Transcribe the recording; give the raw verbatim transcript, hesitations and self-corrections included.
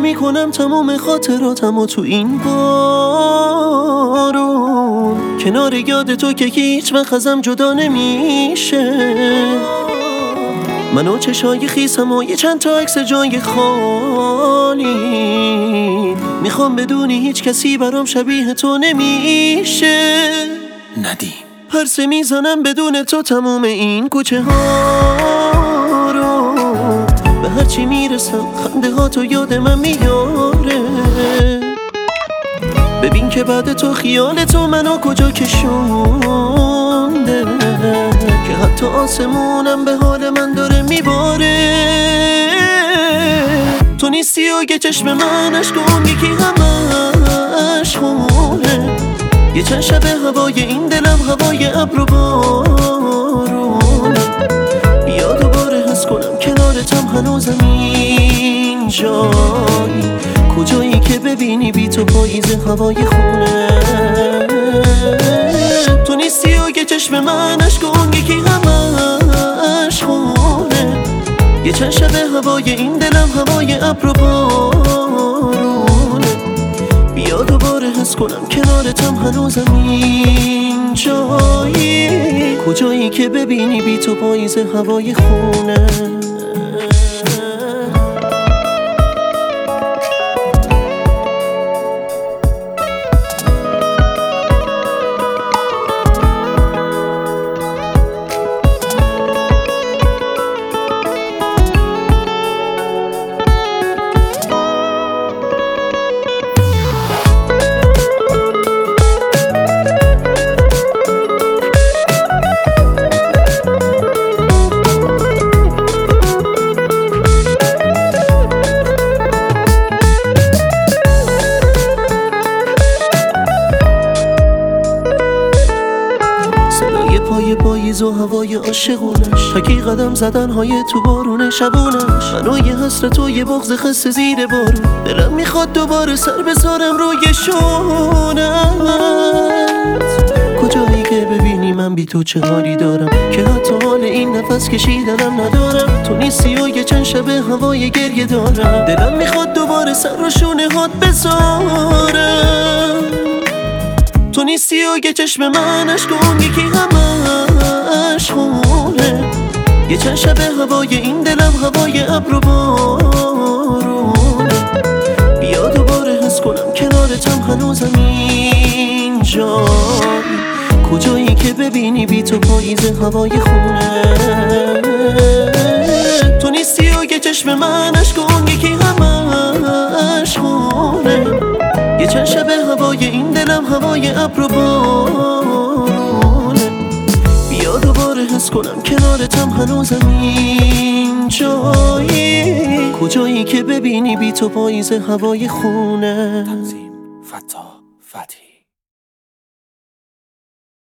میکنم تمام خاطراتمو تو این بارون، کنار یاد تو که هیچ وقت ازم جدا نمیشه. منو چشای خیسم و یه چند تا عکس جای خالی، میخوام بدونی هیچ کسی برام شبیه تو نمیشه. ندیم پرسه میزنم بدون تو تموم این کوچه ها رو، به هرچی میرسم خنده ها تو یاد من میاره. ببین که بعد تو خیال تو منو کجا کشونده، که حتی آسمونم به حال من داره میباره. تو نیستی و یه چشم من اشکون یکی همش خونه، یه چند شب هوای این دلم هوای ابر و بارونه. بیا دوباره حس کنم کنارتم هنوزم این جایی، کجایی که ببینی بی تو پاییز هوای خونه. تو نیستی و یه چشم من اشکون یکی همش خونه، یه چند شب هوای این دلم هوای ابر و بارونه. بیا دوباره حس کنم کنارتم هنوزم این جایی، کجایی که ببینی بی تو پاییز هوای خونه. پای پاییز و هوای عاشقونش، حکی قدم زدن های تو بارون شبونش. منو یه حسرت تو یه بغض خسته زیر بارون، دلم میخواد دوباره سر بذارم روی شونت. کجایی که ببینی من بی تو چه حالی دارم، که حتی حال این نفس کشیدنم ندارم. تو نیستی و یه چند شب هوای گریه دارم، دلم میخواد دوباره سر رو شونه هات بذارم. تو نیستی و یه چشم من اشکون یکی همش خونه، یه چند شب هوای این دلم هوای ابر و بارونه. بیا دوباره حس کنم کنارتم هنوزم این جایی، کجایی که ببینی بی تو پاییز هوای خونه. تو نیستی و یه چشم من اشکون یکی همش خونه، یه چند شب هوای این دلم هوای ابر و بارونه. بیا دوباره حس کنم کنارتم هنوزم این جایی، کجایی که ببینی بی تو پاییز هوای خونه. تنظیم فتا فتحی.